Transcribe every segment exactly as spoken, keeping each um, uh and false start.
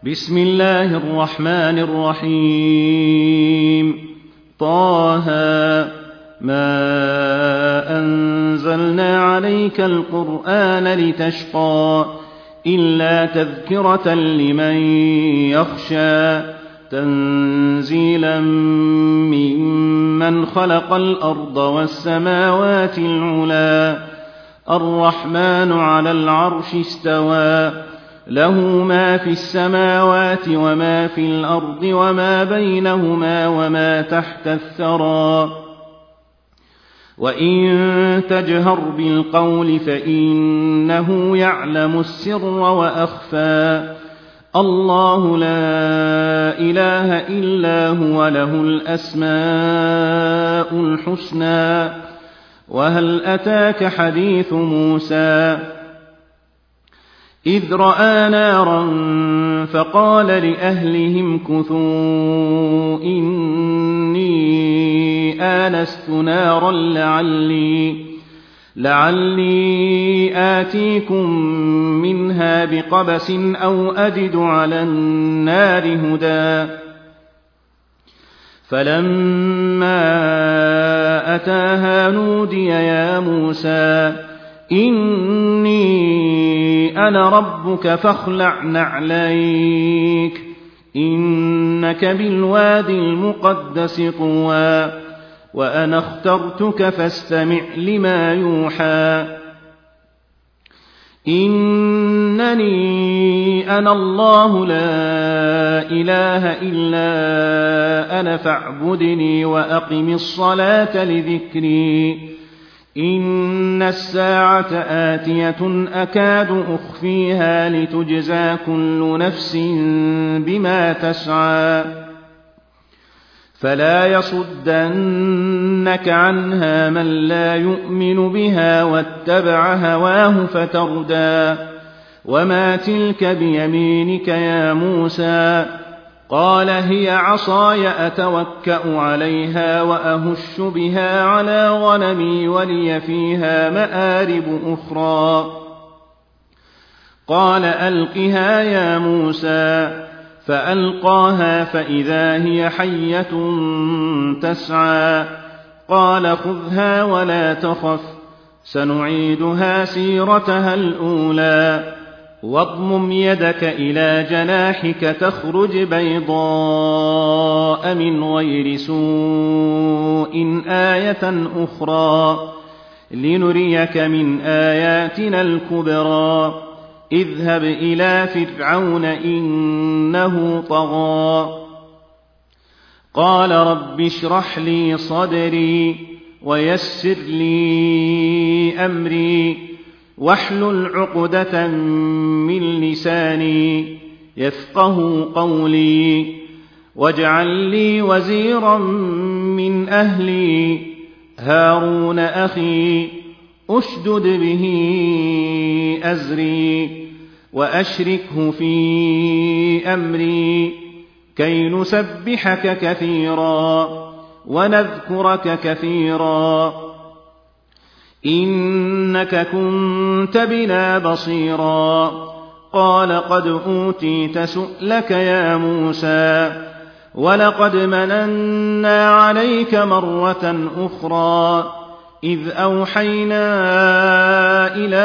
بسم الله الرحمن الرحيم. طه ما أنزلنا عليك القرآن لتشقى إلا تذكرة لمن يخشى تنزيلا ممن خلق الأرض والسماوات العلى الرحمن على العرش استوى له ما في السماوات وما في الأرض وما بينهما وما تحت الثرى وإن تجهر بالقول فإنه يعلم السر وأخفى الله لا إله إلا هو له الأسماء الحسنى. وهل أتاك حديث موسى إذ رأى نارا فقال لأهلهم كثوا إني آنست نارا لعلي, لعلي آتيكم منها بقبس أو أجد على النار هدى. فلما أتاها نودي يا موسى إني أنا ربك فاخلع نعليك إنك بالوادي المقدس طوى وأنا اخترتك فاستمع لما يوحى. إنني أنا الله لا إله إلا أنا فاعبدني وأقم الصلاة لذكري إن الساعة آتية أكاد أخفيها لتجزى كل نفس بما تسعى فلا يصدنك عنها من لا يؤمن بها واتبع هواه فتردى. وما تلك بيمينك يا موسى قال هي عصاي أتوكأ عليها وأهش بها على غنمي ولي فيها مآرب أخرى. قال ألقها يا موسى فألقاها فإذا هي حية تسعى. قال خذها ولا تخف سنعيدها سيرتها الأولى واضمم يدك إلى جناحك تخرج بيضاء من غير سوء آية أخرى لنريك من آياتنا الكبرى. اذهب إلى فرعون إنه طغى. قال رب اشرح لي صدري ويسر لي أمري واحلل عقدة من لساني يفقه قولي واجعل لي وزيرا من أهلي هارون أخي أشدد به أزري وأشركه في أمري كي نسبحك كثيرا ونذكرك كثيرا إنك كنت بنا بصيرا. قال قد أوتيت سؤلك يا موسى ولقد مننا عليك مرة أخرى إذ أوحينا إلى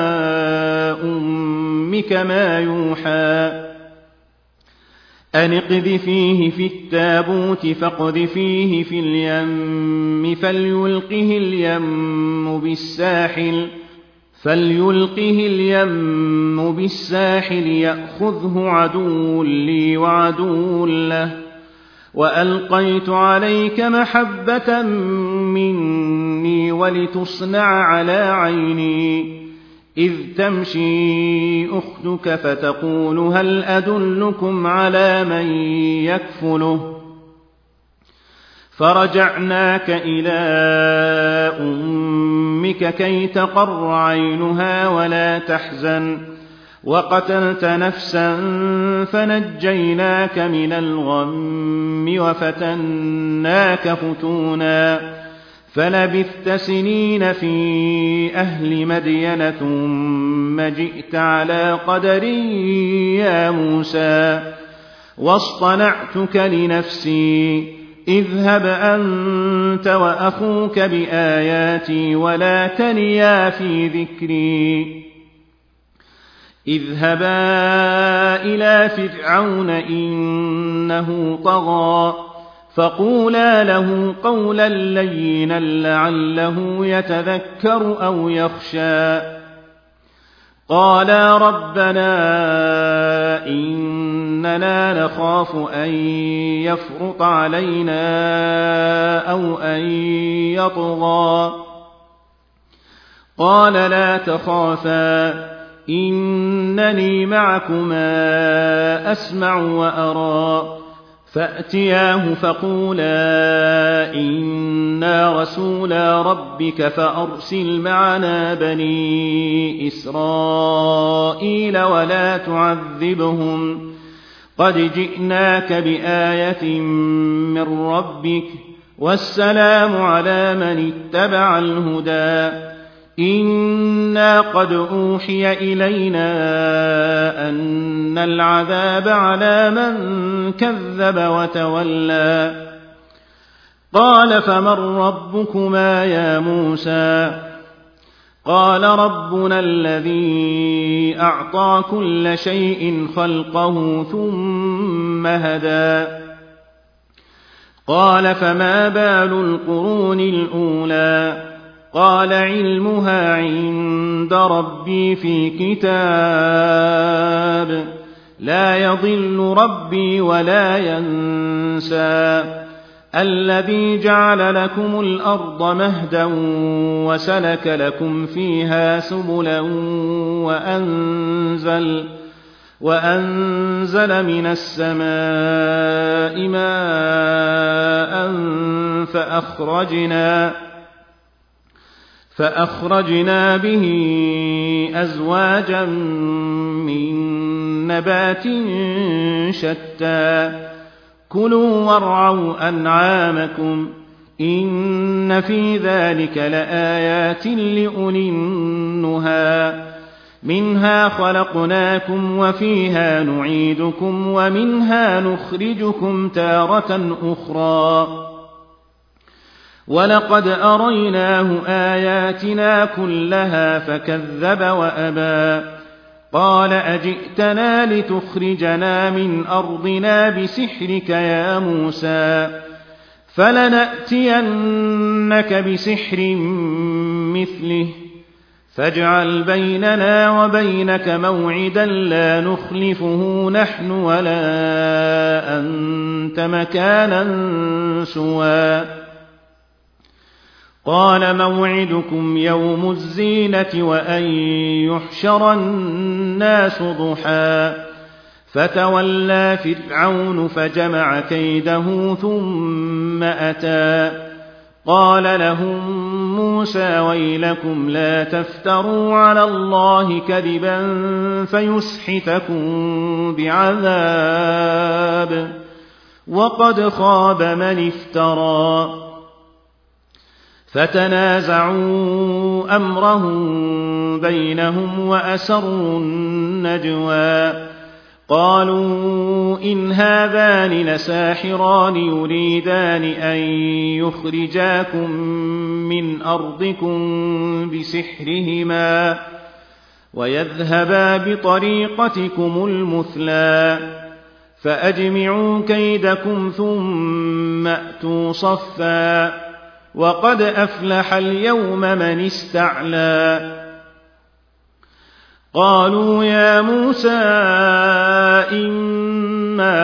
أمك ما يوحى أن اقذفيه في التابوت فاقذفيه في اليم فليلقه اليم بالساحل فليلقه اليم بالساحل يأخذه عدو لي وعدو له وألقيت عليك محبة مني ولتصنع على عيني إذ تمشي أختك فتقول هل أدلكم على من يكفله فرجعناك إلى أمك كي تقر عينها ولا تحزن وقتلت نفسا فنجيناك من الغم وفتناك فتونا فلبثت سنين في أهل مدين ثم ثم جئت على قدري يا موسى واصطنعتك لنفسي اذهب أنت وأخوك بآياتي ولا تنيا في ذكري اذهبا إلى فرعون إنه طغى فقولا له قولا لينا لعله يتذكر أو يخشى قالا ربنا إننا نخاف أن يفرط علينا أو أن يطغى قال لا تخافا إنني معكما أسمع وأرى فأتياه فقولا إنا رسولا ربك فأرسل معنا بني إسرائيل ولا تعذبهم قد جئناك بآية من ربك والسلام على من اتبع الهدى إنا قد أوحي إلينا أن العذاب على من كذب وتولى قال فمن ربكما يا موسى قال ربنا الذي أعطى كل شيء خلقه ثم هدى قال فما بال القرون الأولى قال علمها عند ربي في كتاب لا يضل ربي ولا ينسى الذي جعل لكم الأرض مهدا وسلك لكم فيها سبلا وأنزل, وأنزل من السماء ماء فأخرجنا فأخرجنا به أزواجا من نبات شتى كلوا وارعوا أنعامكم إن في ذلك لآيات لأولي النهى منها خلقناكم وفيها نعيدكم ومنها نخرجكم تارة أخرى ولقد أريناه آياتنا كلها فكذب وأبى قال أجئتنا لتخرجنا من أرضنا بسحرك يا موسى فلنأتينك بسحر مثله فاجعل بيننا وبينك موعدا لا نخلفه نحن ولا أنت مكانا سوى قال موعدكم يوم الزينة وأن يحشر الناس ضحى فتولى فرعون فجمع كيده ثم أتى قال لهم موسى ويلكم لا تفتروا على الله كذبا فيسحتكم بعذاب وقد خاب من افترى فتنازعوا أمرهم بينهم وأسروا النجوى قالوا إن هذان لساحران يريدان أن يخرجاكم من أرضكم بسحرهما ويذهبا بطريقتكم المثلى فأجمعوا كيدكم ثم أتوا صفا وقد أفلح اليوم من استعلى قالوا يا موسى إما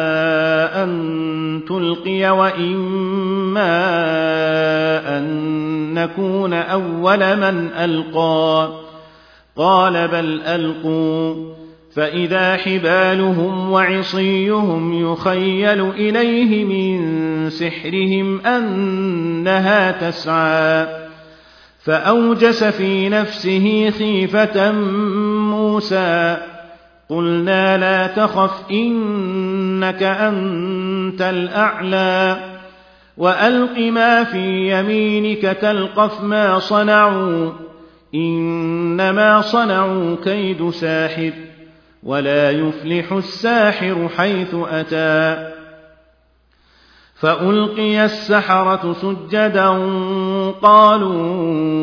أن تلقي وإما أن نكون أول من ألقى قال بل ألقوا فإذا حبالهم وعصيهم يخيل إليه من سحرهم أنها تسعى فأوجس في نفسه خيفة موسى قلنا لا تخف إنك أنت الأعلى وألق ما في يمينك تلقف ما صنعوا إنما صنعوا كيد ساحر ولا يفلح الساحر حيث أتى. فألقي السحرة سجدا قالوا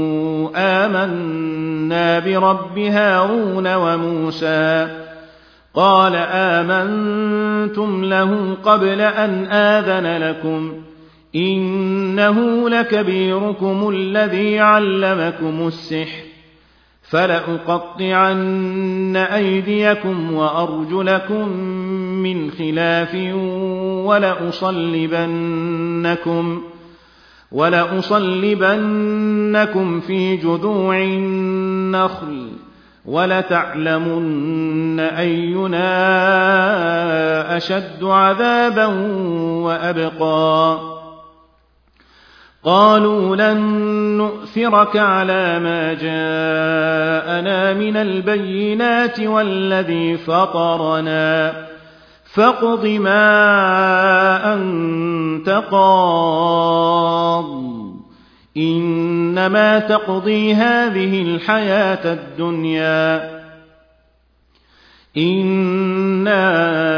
آمنا برب هارون وموسى. قال آمنتم له قبل أن آذن لكم إنه لكبيركم الذي علمكم السحر فلأقطعن أيديكم وأرجلكم من خلاف ولأصلبنكم, ولأصلبنكم في جذوع النخل ولتعلمن أينا أشد عذابا وأبقى. قالوا لن نؤثرك على ما جاءنا من البينات والذي فطرنا فاقض ما أنت قاض إنما تقضي هذه الحياة الدنيا إنا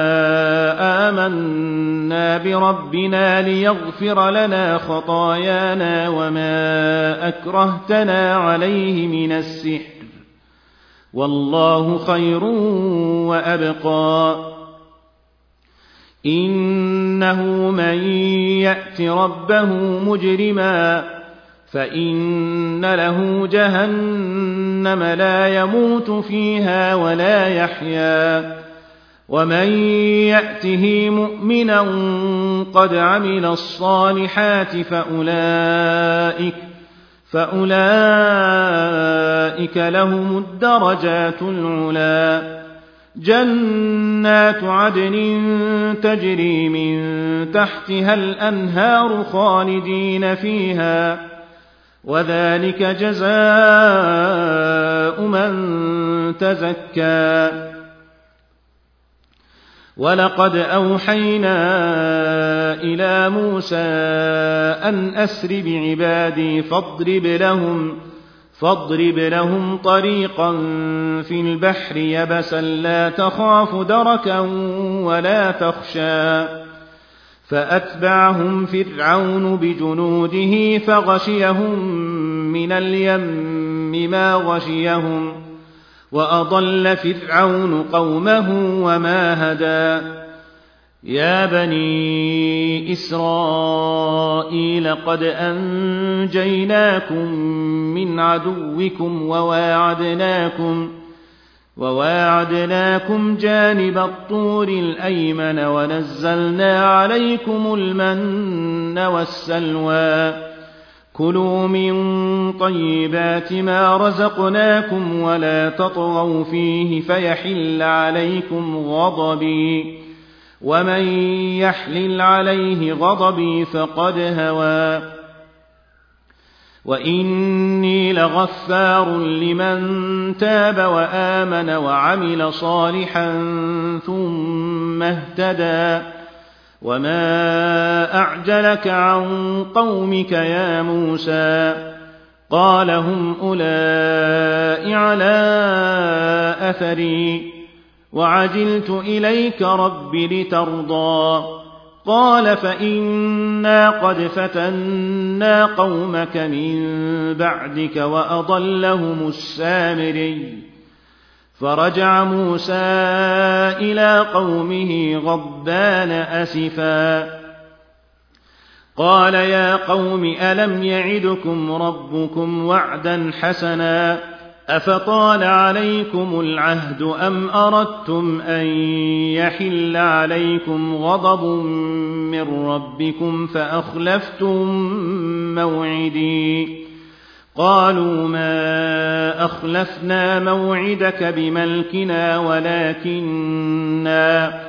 آمنا بربنا ليغفر لنا خطايانا وما أكرهتنا عليه من السحر والله خير وأبقى. إنه من يأت ربه مجرما فإن له جهنم لا يموت فيها ولا يحيا ومن يأته مؤمنا قد عمل الصالحات فأولئك, فأولئك لهم الدرجات العلا جنات عدن تجري من تحتها الأنهار خالدين فيها وذلك جزاء من تزكى. ولقد أوحينا إلى موسى أن أسر بعبادي فاضرب لهم, فاضرب لهم طريقا في البحر يبسا لا تخاف دركا ولا تخشى. فأتبعهم فرعون بجنوده فغشيهم من اليم ما غشيهم وأضل فرعون قومه وما هدى. يا بني إسرائيل قد أنجيناكم من عدوكم وواعدناكم وواعدناكم جانب الطور الأيمن ونزلنا عليكم المن والسلوى كلوا من طيبات ما رزقناكم ولا تطغوا فيه فيحل عليكم غضبي ومن يحلل عليه غضبي فقد هوى. وإني لغفار لمن تاب وآمن وعمل صالحا ثم اهتدى. وما أعجلك عن قومك يا موسى؟ قال هم أولئك على أثري وعجلت إليك رب لترضى. قال فإنا قد فتنا قومك من بعدك وأضلهم السامري. فرجع موسى إلى قومه غضبان أسفا قال يا قوم ألم يعدكم ربكم وعدا حسنا أفطال عليكم العهد أم أردتم أن يحل عليكم غضب من ربكم فأخلفتم موعدي. قالوا ما أخلفنا موعدك بملكنا ولكننا,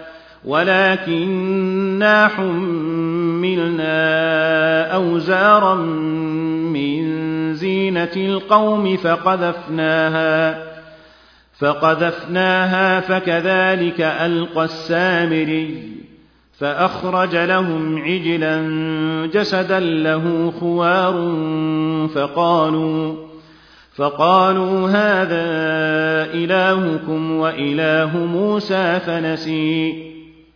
ولكننا حملنا أوزارا من زينة القوم فقذفناها, فقذفناها فكذلك ألقى السامري. فأخرج لهم عجلا جسدا له خوار فقالوا, فقالوا هذا إلهكم وإله موسى فنسي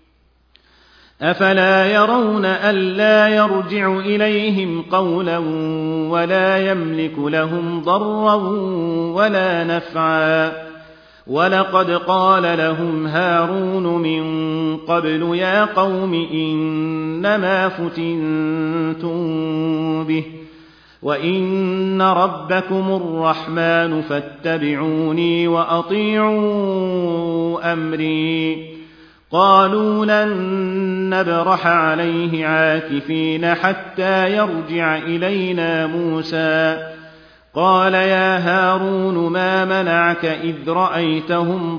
أفلا يرون ألا يرجع إليهم قولا ولا يملك لهم ضرا ولا نفعا ولقد قال لهم هارون من قبل يا قوم إنما فتنتم به وإن ربكم الرحمن فاتبعوني وأطيعوا أمري قالوا لن نبرح عليه عاكفين حتى يرجع إلينا موسى قال يا هارون ما منعك إذ رأيتهم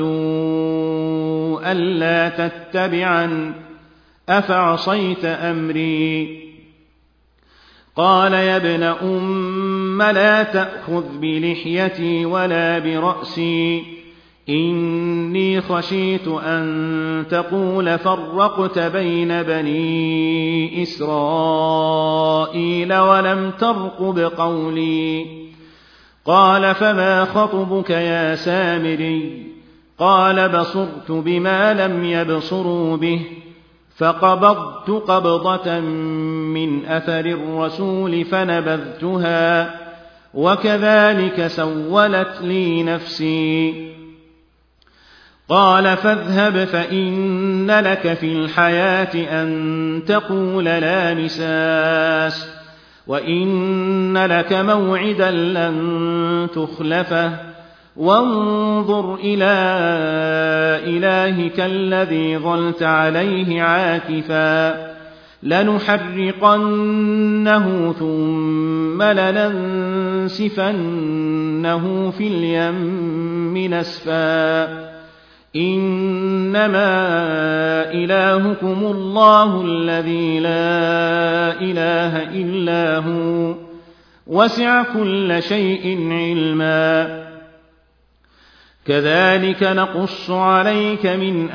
ضلوا ألا تتبعن أفعصيت أمري قال يا ابن أم لا تأخذ بلحيتي ولا برأسي إني خشيت أن تقول فرقت بين بني إسرائيل ولم ترقب قولي قال فما خطبك يا سامري قال بصرت بما لم يبصروا به فقبضت قبضة من أثر الرسول فنبذتها وكذلك سولت لي نفسي قال فاذهب فإن لك في الحياة أن تقول لا مساس وإن لك موعدا لن تخلفه وانظر إلى إلهك الذي ظلت عليه عاكفا لنحرقنه ثم لننسفنه في اليم نسفا إنما إلهكم الله الذي لا إله إلا هو وسع كل شيء علما كذلك نقص عليك من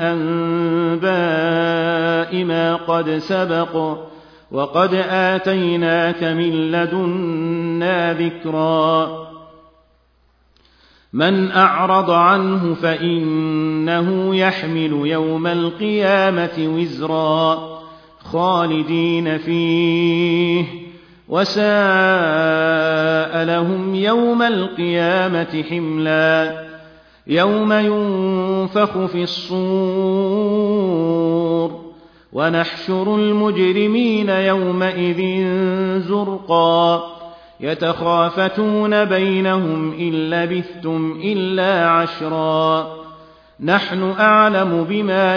أنباء ما قد سبق وقد آتيناك من لدنا ذكرا من أعرض عنه فإنه يحمل يوم القيامة وزرا خالدين فيه وساء لهم يوم القيامة حملا يوم ينفخ في الصور ونحشر المجرمين يومئذ زرقا يتخافتون بينهم إن لبثتم إلا عشرا نحن أعلم بما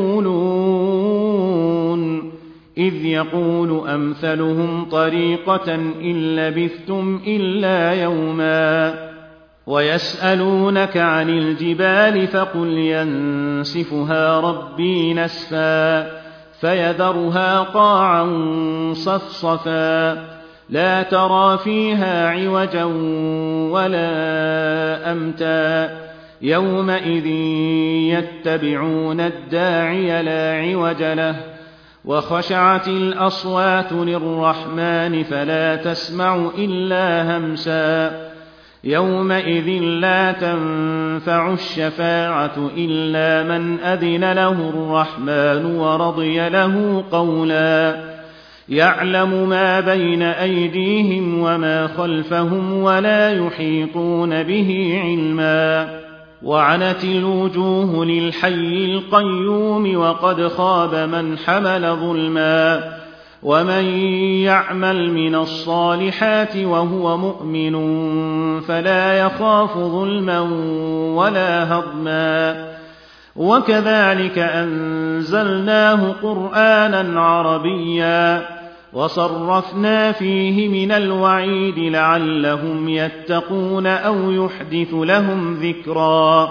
يقولون إذ يقول أمثلهم طريقة إن لبثتم إلا يوما ويسألونك عن الجبال فقل ينسفها ربي نسفا فيذرها قاعا صفصفا لا ترى فيها عوجا ولا أمتا يومئذ يتبعون الداعي لا عوج له وخشعت الأصوات للرحمن فلا تسمع إلا همسا يومئذ لا تنفع الشفاعة إلا من أذن له الرحمن ورضي له قولا يعلم ما بين أيديهم وما خلفهم ولا يحيطون به علما وعنت الوجوه للحي القيوم وقد خاب من حمل ظلما ومن يعمل من الصالحات وهو مؤمن فلا يخاف ظلما ولا هضما وكذلك أنزلناه قرآنا عربيا وصرفنا فيه من الوعيد لعلهم يتقون أو يحدث لهم ذكرا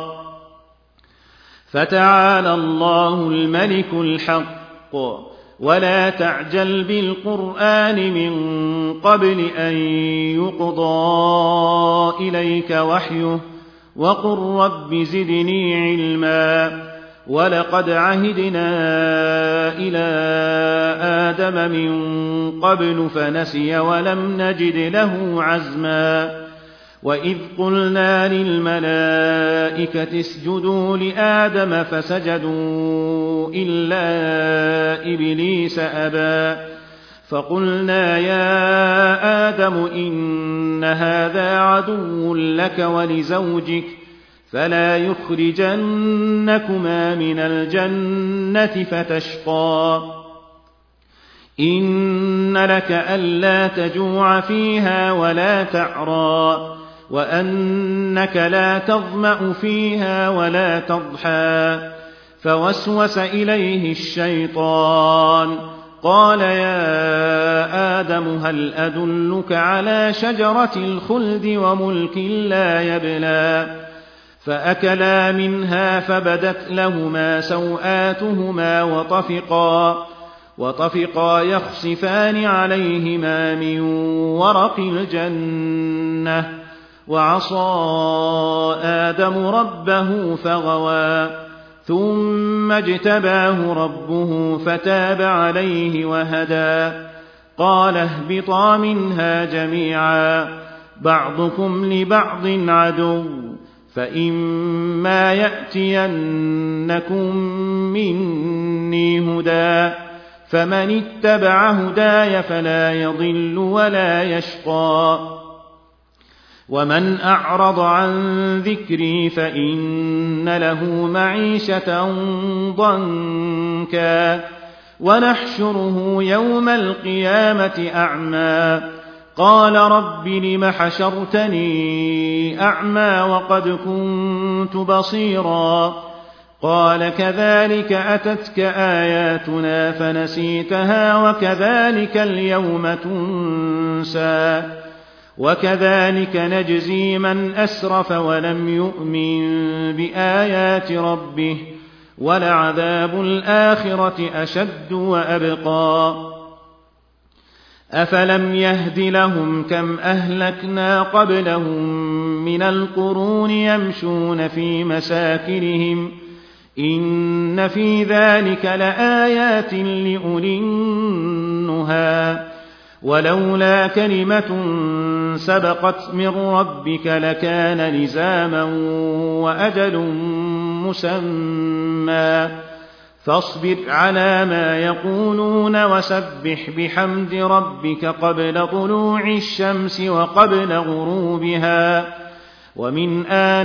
فتعالى الله الملك الحق ولا تعجل بالقرآن من قبل أن يقضى إليك وحيه وقل رب زدني علما ولقد عهدنا إلى آدم من قبل فنسي ولم نجد له عزما وإذ قلنا للملائكة اسجدوا لآدم فسجدوا إلا إبليس أبى فقلنا يا آدم إن هذا عدو لك ولزوجك فلا يخرجنكما من الجنة فتشقى إن لك ألا تجوع فيها ولا تعرى وأنك لا تظمأ فيها ولا تضحى فوسوس إليه الشيطان قال يا آدم هل أدلك على شجرة الخلد وملك لا يبلى فأكلا منها فبدت لهما سوآتهما وطفقا وطفقا يخصفان عليهما من ورق الجنة وعصى آدم ربه فغوى ثم اجتباه ربه فتاب عليه وهدى قال اهبطا منها جميعا بعضكم لبعض عدو فإما يأتينكم مني هدى فمن اتبع هداي فلا يضل ولا يشقى ومن أعرض عن ذكري فإن له معيشة ضنكا ونحشره يوم القيامة أعمى قال رب لم حشرتني أعمى وقد كنت بصيرا قال كذلك أتتك آياتنا فنسيتها وكذلك اليوم تنسى وكذلك نجزي من أسرف ولم يؤمن بآيات ربه ولعذاب الآخرة أشد وأبقى أفلم يهد لهم كم أهلكنا قبلهم من القرون يمشون في مساكنهم إن في ذلك لآيات لأولي النهى ولولا كلمة سبقت من ربك لكان لزاما وأجل مسمى فاصبر على ما يقولون وسبح بحمد ربك قبل طلوع الشمس وقبل غروبها ومن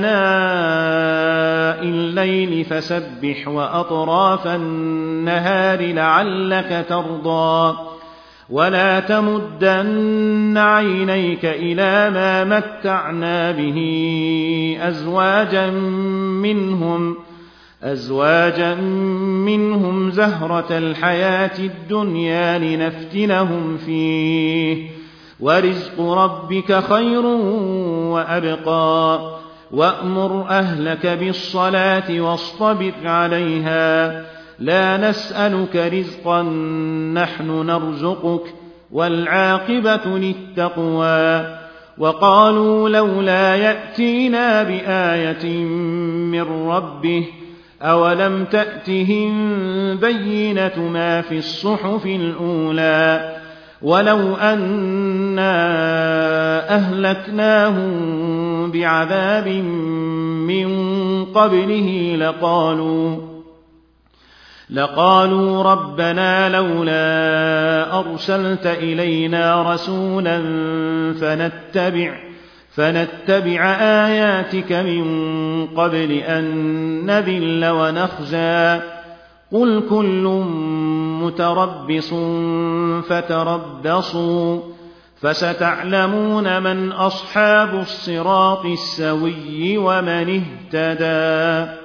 آناء الليل فسبح وأطراف النهار لعلك ترضى ولا تمدن عينيك إلى ما متعنا به أزواجا منهم أزواجا منهم زهرة الحياة الدنيا لنفتنهم فيه ورزق ربك خير وأبقى وأمر أهلك بالصلاة واصطبر عليها لا نسألك رزقا نحن نرزقك والعاقبة للتقوى وقالوا لولا يأتينا بآية من ربه أولم تأتهم بينة ما في الصحف الأولى ولو أنا أهلكناهم بعذاب من قبله لقالوا لقالوا ربنا لولا أرسلت إلينا رسولا فنتبع فنتبع آياتك من قبل أن نذل ونخزى قل كل متربص فتربصوا فستعلمون من أصحاب الصراط السوي ومن اهتدى.